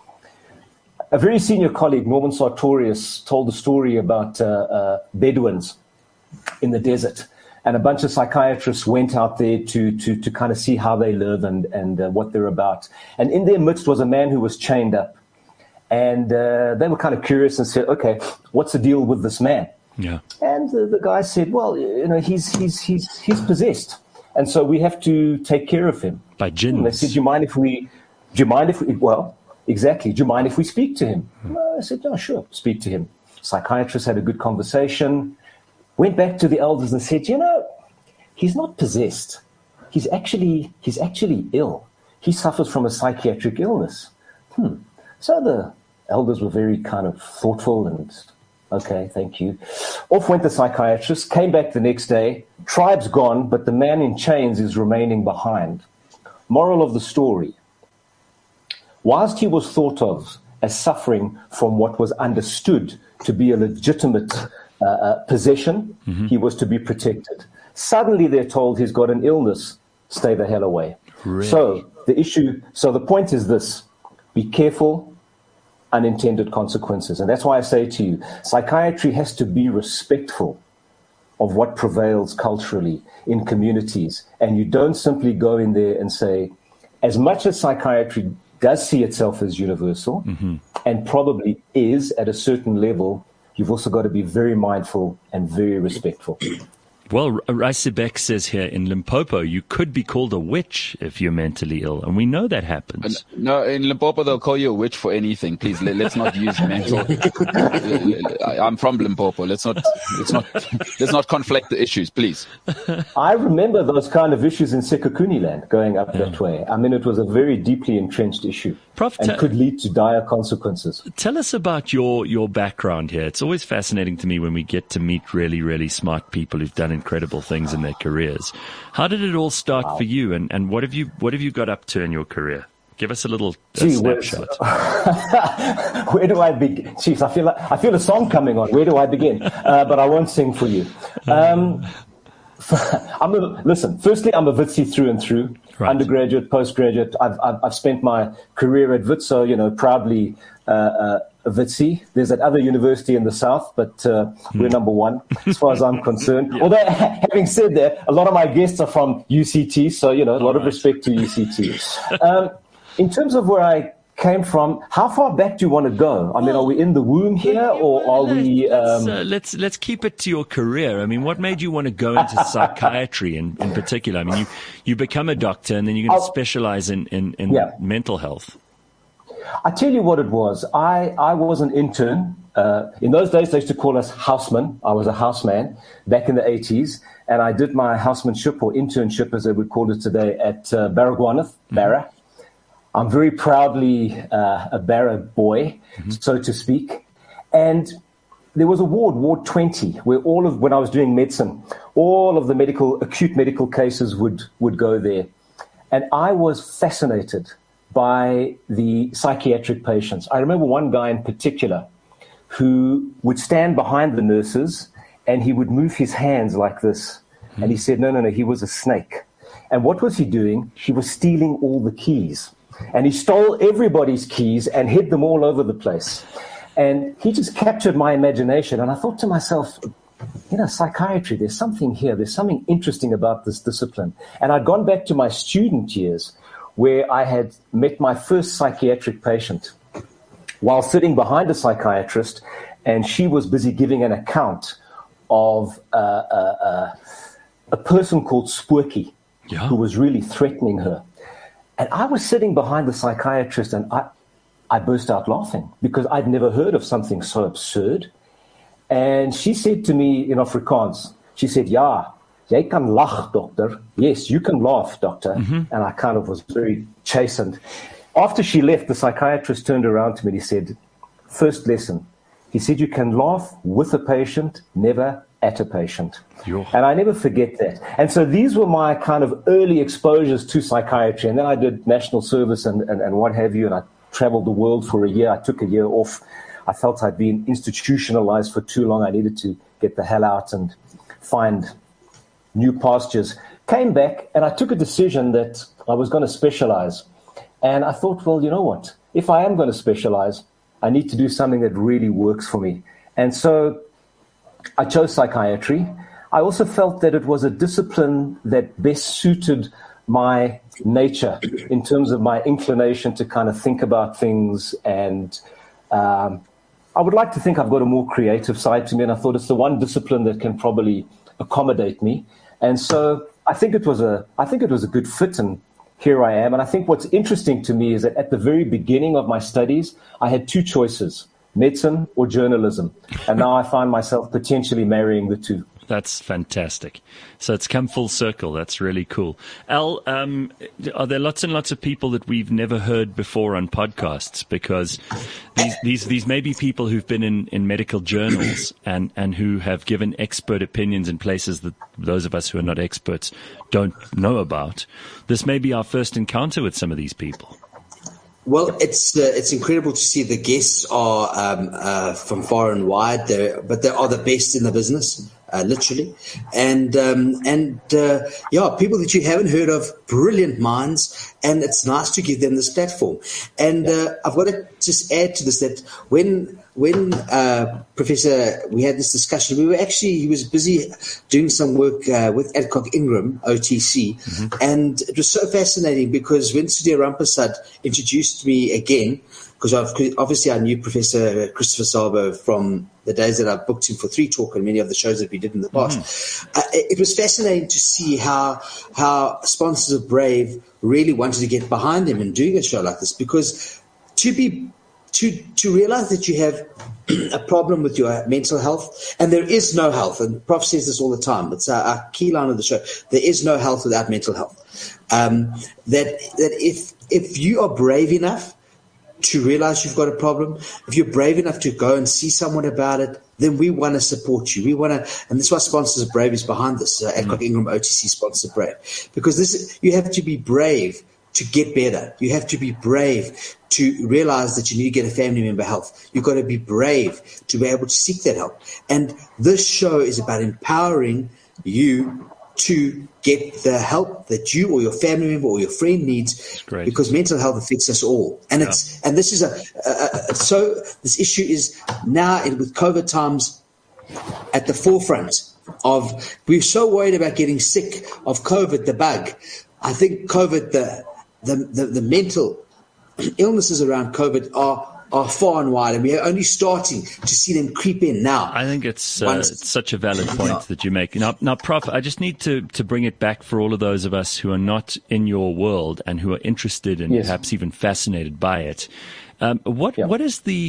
A very senior colleague, Norman Sartorius, told a story about Bedouins in the desert. And a bunch of psychiatrists went out there to kind of see how they live and what they're about. And in their midst was a man who was chained up. And they were kind of curious and said, okay, what's the deal with this man? Yeah. And the guy said, well, he's possessed. And so we have to take care of him. By jinns. And they said, do you mind if we speak to him? I said, no, sure, speak to him. Psychiatrist had a good conversation, went back to the elders and said, he's not possessed. He's actually ill. He suffers from a psychiatric illness. So the elders were very kind of thoughtful and, okay, thank you. Off went the psychiatrist, came back the next day. Tribe's gone, but the man in chains is remaining behind. Moral of the story. Whilst he was thought of as suffering from what was understood to be a legitimate possession, he was to be protected. Suddenly they're told he's got an illness. Stay the hell away. Really? So the point is this. Be careful, unintended consequences. And that's why I say to you, psychiatry has to be respectful of what prevails culturally in communities. And you don't simply go in there and say, as much as psychiatry does see itself as universal, and probably is at a certain level, you've also got to be very mindful and very respectful. Well, Raisebek says here in Limpopo, you could be called a witch if you're mentally ill, and we know that happens. No, in Limpopo they'll call you a witch for anything. Please, let's not use mental. I'm from Limpopo. Let's not conflict the issues, please. I remember those kind of issues in Sekukuni land going up that way. I mean, it was a very deeply entrenched issue, Prof, and could lead to dire consequences. Tell us about your background here. It's always fascinating to me when we get to meet really, really smart people who've done incredible things in their careers. How did it all start for you, and what have you got up to in your career? Give us a little snapshot. Where do I begin? Jeez, I feel a song coming on. Where do I begin? But I won't sing for you. Listen, firstly, I'm a Witzy through and through. Right. Undergraduate, postgraduate. I've spent my career at Wits, so, proudly a Witzy. There's that other university in the south, but we're number one as far as I'm concerned. Yeah. Although, having said that, a lot of my guests are from UCT, so, a lot of respect to UCT. In terms of where I came from, how far back do you want to go? I mean, are we in the womb here, or are we? Let's keep it to your career. I mean, what made you want to go into psychiatry in particular? I mean, you become a doctor, and then you're going to specialize in mental health. I tell you what it was. I was an intern. In those days, they used to call us housemen. I was a houseman back in the 80s, and I did my housemanship or internship, as they would call it today, at Baragwanath, Barra. I'm very proudly a Barra boy, so to speak. And there was a ward 20, where when I was doing medicine, all of the acute medical cases would go there. And I was fascinated by the psychiatric patients. I remember one guy in particular who would stand behind the nurses and he would move his hands like this. And he said, no, he was a snake. And what was he doing? He was stealing all the keys. And he stole everybody's keys and hid them all over the place. And he just captured my imagination. And I thought to myself, psychiatry, there's something here. There's something interesting about this discipline. And I'd gone back to my student years where I had met my first psychiatric patient while sitting behind a psychiatrist, and she was busy giving an account of a person called Spooky, who was really threatening her. And I was sitting behind the psychiatrist, and I burst out laughing because I'd never heard of something so absurd. And she said to me in Afrikaans, she said, "Ja, jy kan lag, doctor." Yes, you can laugh, doctor. And I kind of was very chastened. After she left, the psychiatrist turned around to me and he said, "First lesson." He said, "You can laugh with a patient, never at a patient." And I never forget that. And so these were my kind of early exposures to psychiatry. And then I did national service and what have you, and I traveled the world for a year. I took a year off. I felt I'd been institutionalized for too long. I needed to get the hell out and find new pastures. Came back, and I took a decision that I was going to specialize. And I thought, well, you know what? If I am going to specialize, I need to do something that really works for me. And so I chose psychiatry. I also felt that it was a discipline that best suited my nature in terms of my inclination to kind of think about things. And I would like to think I've got a more creative side to me. And I thought it's the one discipline that can probably accommodate me. And so I think it was a good fit, and here I am. And I think what's interesting to me is that at the very beginning of my studies, I had two choices: medicine or journalism. And now I find myself potentially marrying the two. That's fantastic. So it's come full circle. That's really cool. Al, are there lots and lots of people that we've never heard before on podcasts? Because these may be people who've been in medical journals and who have given expert opinions in places that those of us who are not experts don't know about. This may be our first encounter with some of these people. Well, it's incredible to see the guests are from far and wide, but they are the best in the business, literally. And people that you haven't heard of, brilliant minds, and it's nice to give them this platform. And I've got to just add to this that when Professor, we had this discussion, he was busy doing some work with Adcock Ingram, OTC, and it was so fascinating because when Sudhir Rampasad introduced me again, because obviously I knew Professor Christopher Szabo from the days that I booked him for 3 Talk and many of the shows that we did in the past. It was fascinating to see how sponsors of Brave really wanted to get behind him in doing a show like this, because to realize that you have a problem with your mental health, and there is no health, and Prof says this all the time, it's our key line of the show, there is no health without mental health. That if you are brave enough to realize you've got a problem, if you're brave enough to go and see someone about it, then we want to support you. We want to, and this is why Sponsors of Brave is behind this. Adcock Ingram OTC Sponsors of Brave, because you have to be brave to get better. You have to be brave to realize that you need to get a family member health. You've got to be brave to be able to seek that help. And this show is about empowering you to get the help that you or your family member or your friend needs, because mental health affects us all. And this is this issue is now with COVID times at the forefront of, we're so worried about getting sick of COVID, the bug. I think COVID, the mental illnesses around COVID are far and wide, and we are only starting to see them creep in now. I think it's such a valid point that you make. Now, Prof, I just need to bring it back for all of those of us who are not in your world and who are interested and perhaps even fascinated by it. What is the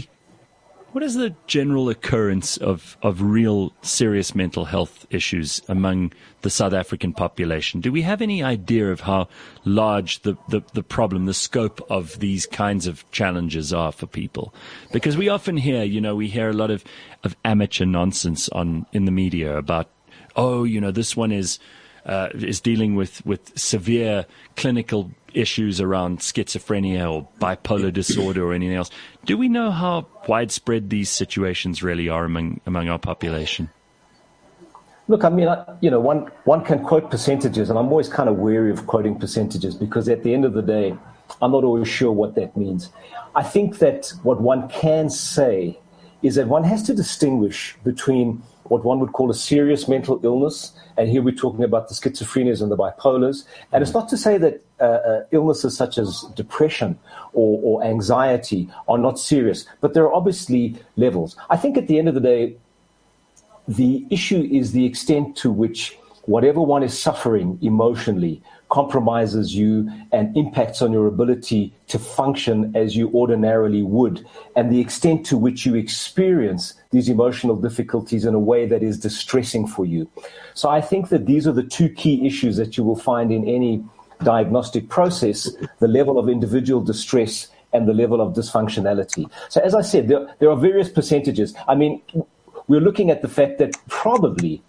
general occurrence of real serious mental health issues among the South African population? Do we have any idea of how large the problem, the scope of these kinds of challenges are for people? Because we often hear, we hear a lot of amateur nonsense in the media about, this one is dealing with severe clinical issues around schizophrenia or bipolar disorder or anything else. Do we know how widespread these situations really are among our population? Look, I mean, one can quote percentages, and I'm always kind of wary of quoting percentages because at the end of the day, I'm not always sure what that means. I think that what one can say is that one has to distinguish between what one would call a serious mental illness, and here we're talking about the schizophrenias and the bipolars. And it's not to say that illnesses such as depression or anxiety are not serious, but there are obviously levels. I think at the end of the day, the issue is the extent to which whatever one is suffering emotionally compromises you and impacts on your ability to function as you ordinarily would, and the extent to which you experience these emotional difficulties in a way that is distressing for you. So I think that these are the two key issues that you will find in any diagnostic process: the level of individual distress and the level of dysfunctionality. So as I said, there are various percentages. I mean, we're looking at the fact that probably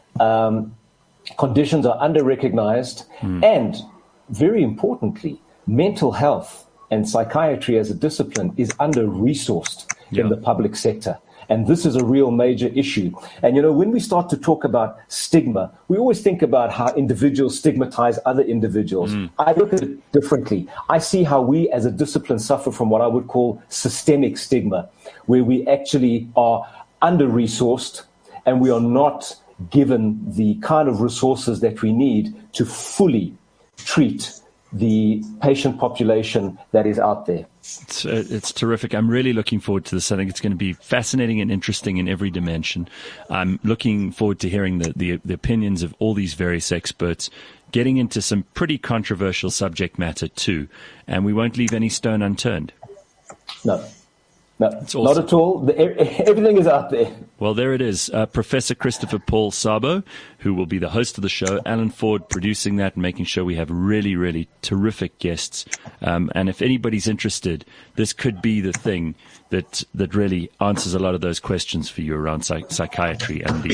conditions are under-recognized, and very importantly, mental health and psychiatry as a discipline is under-resourced in the public sector. And this is a real major issue. And, when we start to talk about stigma, we always think about how individuals stigmatize other individuals. I look at it differently. I see how we as a discipline suffer from what I would call systemic stigma, where we actually are under-resourced and we are not given the kind of resources that we need to fully treat the patient population that is out there. It's terrific. I'm really looking forward to this. I think it's going to be fascinating and interesting in every dimension. I'm looking forward to hearing the opinions of all these various experts, getting into some pretty controversial subject matter too, and we won't leave any stone unturned. No, awesome. Not at all. Everything is out there. Well, there it is. Professor Christopher Paul Szabo, who will be the host of the show, Alan Ford producing that and making sure we have really, really terrific guests. And if anybody's interested, this could be the thing that really answers a lot of those questions for you around psychiatry and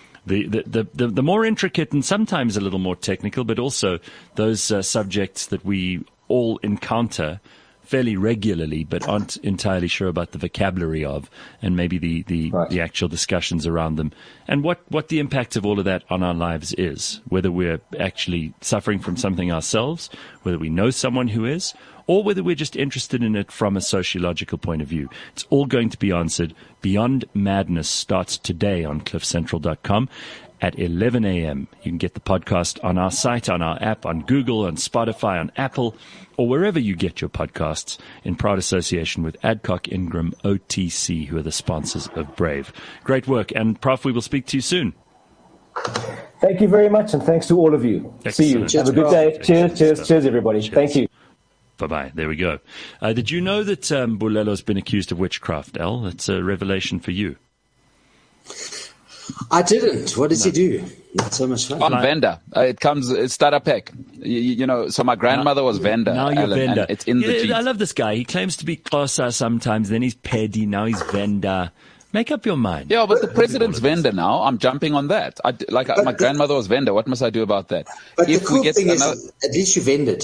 the more intricate and sometimes a little more technical, but also those subjects that we all encounter fairly regularly, but aren't entirely sure about the vocabulary of, and maybe the actual discussions around them, and what the impact of all of that on our lives is, whether we're actually suffering from something ourselves, whether we know someone who is, or whether we're just interested in it from a sociological point of view. It's all going to be answered. Beyond Madness starts today on cliffcentral.com. At 11 a.m. You can get the podcast on our site, on our app, on Google, on Spotify, on Apple, or wherever you get your podcasts, in proud association with Adcock Ingram OTC, who are the sponsors of Brave. Great work. And Prof, we will speak to you soon. Thank you very much, and thanks to all of you. Excellent. See you. Cheers, have a good day. Cheers, everybody. Cheers. Thank you. Bye-bye. There we go. Did you know that Bulelo's been accused of witchcraft, Al? That's a revelation for you. I didn't. What does he do? Not so much fun. On Venda. It comes, it's starter pack. So my grandmother was Venda. Now you're Alan, Venda. and it's in the genes. I love this guy. He claims to be Xhosa sometimes, then he's Paddy, now he's Venda. Make up your mind. Yeah, but the president's Venda now. I'm jumping on that. My grandmother was Venda. What must I do about that? But the cool thing is, at least you vended.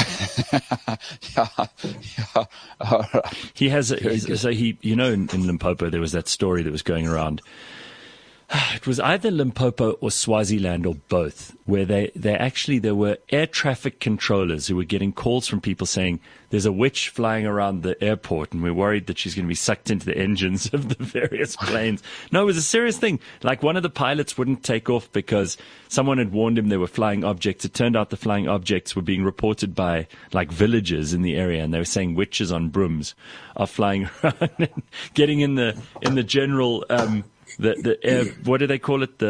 Yeah. All right. He has, in Limpopo, there was that story that was going around. It was either Limpopo or Swaziland or both, where there were air traffic controllers who were getting calls from people saying there's a witch flying around the airport and we're worried that she's going to be sucked into the engines of the various planes. No, it was a serious thing. Like one of the pilots wouldn't take off because someone had warned him there were flying objects. It turned out the flying objects were being reported by like villagers in the area, and they were saying witches on brooms are flying around and getting in the general the air, what do they call it?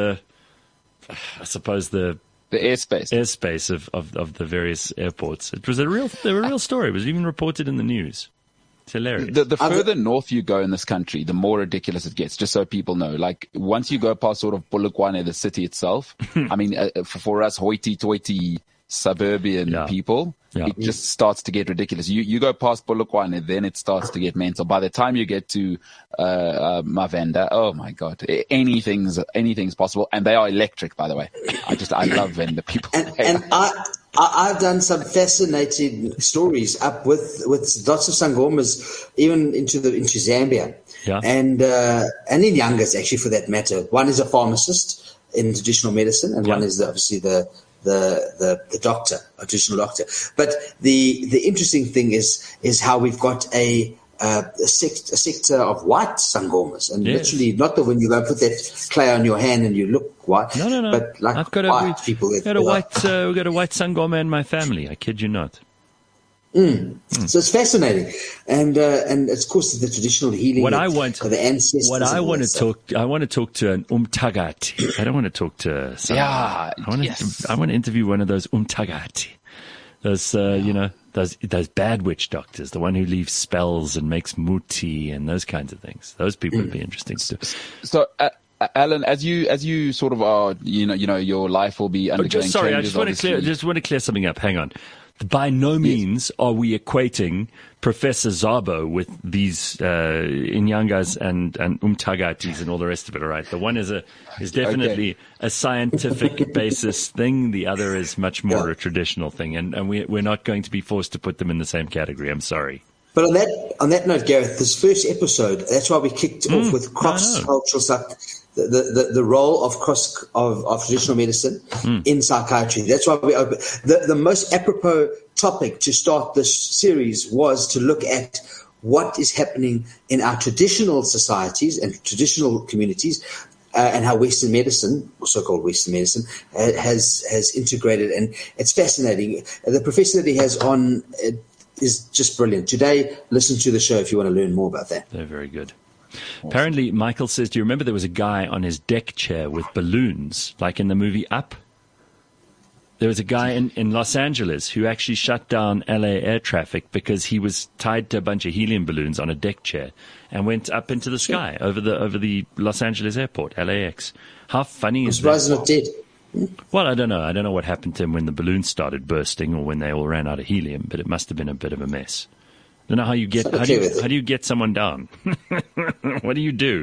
I suppose the airspace of the various airports. It was a real story. It was even reported in the news. It's hilarious. The further north you go in this country, the more ridiculous it gets, just so people know. Like, once you go past sort of Polokwane, the city itself, I mean, for us hoity-toity suburban people, it just starts to get ridiculous. You go past Polokwane, then it starts to get mental. By the time you get to Mavenda, oh my God, anything's possible, and they are electric, by the way. I love Venda people. And I've done some fascinating stories up with lots of sangomas, even into Zambia, and in Yangas, actually, for that matter. One is a pharmacist in traditional medicine, and one is obviously the doctor, a traditional doctor. But the interesting thing is how we've got a sector of white sangomas, and literally not the when you go put that clay on your hand and you look white. No. But like I've got white people. We've got a white sangoma in my family. I kid you not. So it's fascinating, and of course the traditional healing. What of I want, the ancestors. What I want to talk, I want to talk to an umtagati. I don't want to talk to. I want to interview one of those umtagati. Those, those bad witch doctors, the one who leaves spells and makes muti and those kinds of things. Those people would be interesting to do. So. Alan, as you sort of are, your life will be undergoing changes. Sorry, I just want to clear something up. Hang on. By no means are we equating Professor Szabo with these Inyangas and umtagatis and all the rest of it. All right, the one is definitely a scientific basis thing. The other is much more a traditional thing, and we're not going to be forced to put them in the same category. I'm sorry. But on that note, Gareth, this first episode, that's why we kicked off with cross-cultural stuff. The role of traditional medicine in psychiatry. That's why we opened. The most apropos topic to start this series was to look at what is happening in our traditional societies and traditional communities, and how Western medicine, or so-called Western medicine, has integrated. And it's fascinating. The professor that he has on is just brilliant. Today, listen to the show if you want to learn more about that. They're very good. Awesome. Apparently, Michael says, do you remember there was a guy on his deck chair with balloons, like in the movie Up? There was a guy in Los Angeles who actually shut down LA air traffic because he was tied to a bunch of helium balloons on a deck chair and went up into the sky over the Los Angeles airport, LAX. How funny is that? I'm surprised he's not dead. Well, I don't know. I don't know what happened to him when the balloons started bursting or when they all ran out of helium, but it must have been a bit of a mess. I don't know how you get how do you get someone down? What do you do?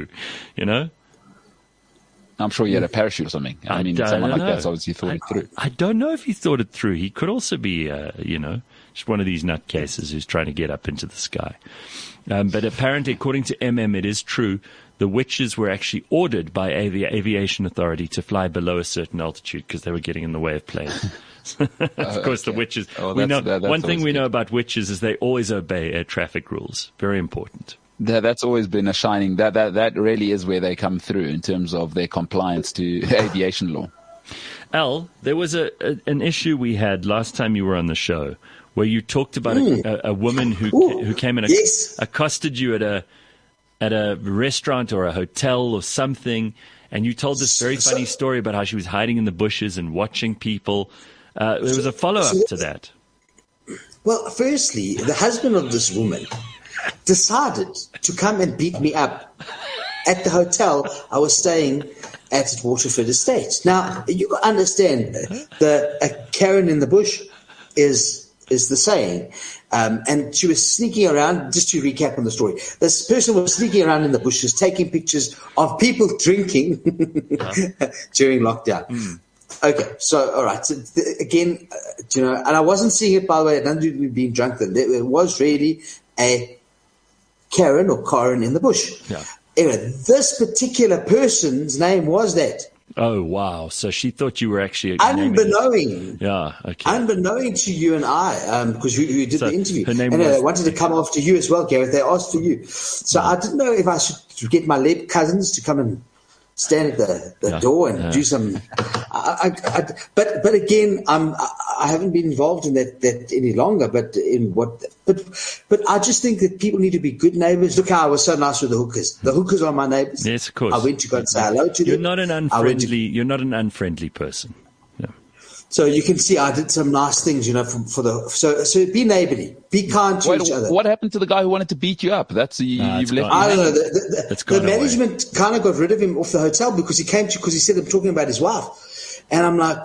I'm sure he had a parachute or something. I mean, someone like that's obviously thought it through. I don't know if he thought it through. He could also be, just one of these nutcases who's trying to get up into the sky. But apparently, according to it is true. The witches were actually ordered by the aviation authority to fly below a certain altitude because they were getting in the way of planes. Of course, the witches. One thing we know about witches is they always obey air traffic rules. Very important. That's always been a shining. That really is where they come through in terms of their compliance to aviation law. Al, there was an issue we had last time you were on the show where you talked about a woman who came and accosted you at a restaurant or a hotel or something, and you told this very funny story about how she was hiding in the bushes and watching people. There was a follow-up to that. Well, firstly, the husband of this woman decided to come and beat me up at the hotel I was staying at Waterford Estate. Now, you understand, a Karen in the bush is the saying. And she was sneaking around, just to recap on the story, this person was sneaking around in the bushes, taking pictures of people drinking during lockdown. Okay, so, all right. So, again, and I wasn't seeing it, by the way, it doesn't do with being drunk. It was really a Karen or Karen in the bush. Yeah. Anyway, this particular person's name was that. Oh, wow. So she thought you were actually... Unbeknown. Yeah, okay. Unbeknown to you and I, because you did the interview. Her name and was... they wanted to come after you as well, Gareth. They asked for you. So I didn't know if I should get my lab cousins to come and stand at the door and do some... But again, I haven't been involved in that any longer. But I just think that people need to be good neighbours. Look how I was so nice with the hookers. The hookers are my neighbours. Yes, of course. I went to go and say hello to them. You're not an unfriendly person. So you can see I did some nice things, so be neighbourly, be kind to each other. What happened to the guy who wanted to beat you up? You've left. I don't know. The management kind of got rid of him off the hotel because he said I'm talking about his wife, and I'm like,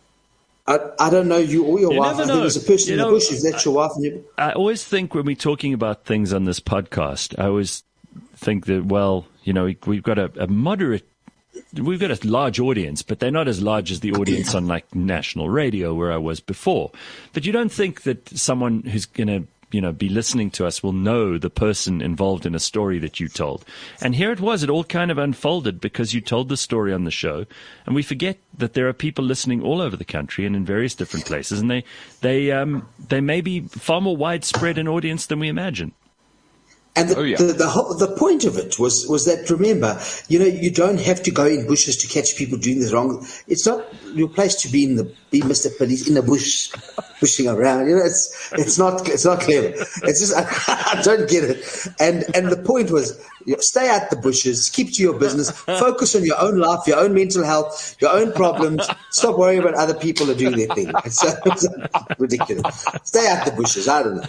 I don't know you or your wife. I think there's a person in the bush. If that's your wife, I always think when we're talking about things on this podcast, I always think that we've got a moderate. We've got a large audience, but they're not as large as the audience on like national radio where I was before. But you don't think that someone who's going to, be listening to us will know the person involved in a story that you told. And here it was. It all kind of unfolded because you told the story on the show. And we forget that there are people listening all over the country and in various different places. And they may be far more widespread an audience than we imagine. And the point of it was that, remember, you don't have to go in bushes to catch people doing this wrong. It's not your place to be be Mr. Police in the bush, pushing around. It's not clever. It's just I don't get it. And the point was, stay out the bushes, keep to your business, focus on your own life, your own mental health, your own problems. Stop worrying about other people are doing their thing. It's ridiculous. Stay out the bushes. I don't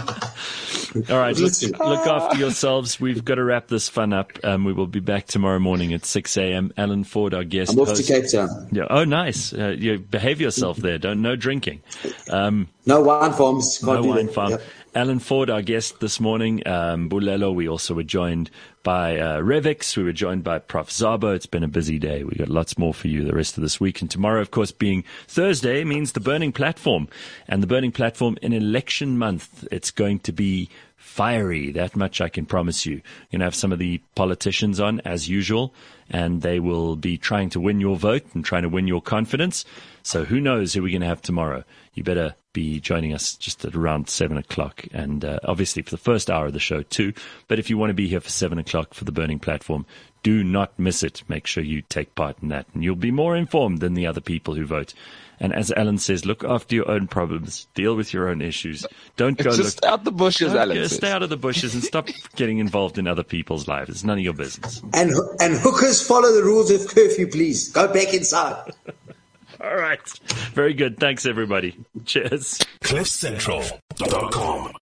know. All right, look after yourselves. We've got to wrap this fun up. We will be back tomorrow morning at 6 a.m. Alan Ford, our guest. I'm off to Cape Town. Yeah. Oh, nice. You behave yourself there. No drinking. No wine farms. No wine farm. Yep. Alan Ford, our guest this morning. Bulelo, we also were joined by Revix. We were joined by Prof. Zabo. It's been a busy day. We've got lots more for you the rest of this week. And tomorrow, of course, being Thursday, means the Burning Platform. And the Burning Platform in election month, it's going to be fiery. That much I can promise you. You're going to have some of the politicians on, as usual, and they will be trying to win your vote and trying to win your confidence. So who knows who we're going to have tomorrow. You better be joining us just at around 7 o'clock, and obviously for the first hour of the show too. But if you want to be here for 7 o'clock for the Burning Platform, do not miss it. Make sure you take part in that, and you'll be more informed than the other people who vote. And as Alan says, look after your own problems. Deal with your own issues. Don't go just out the bushes, Alan says. Stay out of the bushes and stop getting involved in other people's lives. It's none of your business. And hookers, follow the rules of curfew, please. Go back inside. All right. Very good. Thanks, everybody. Cheers. CliffCentral.com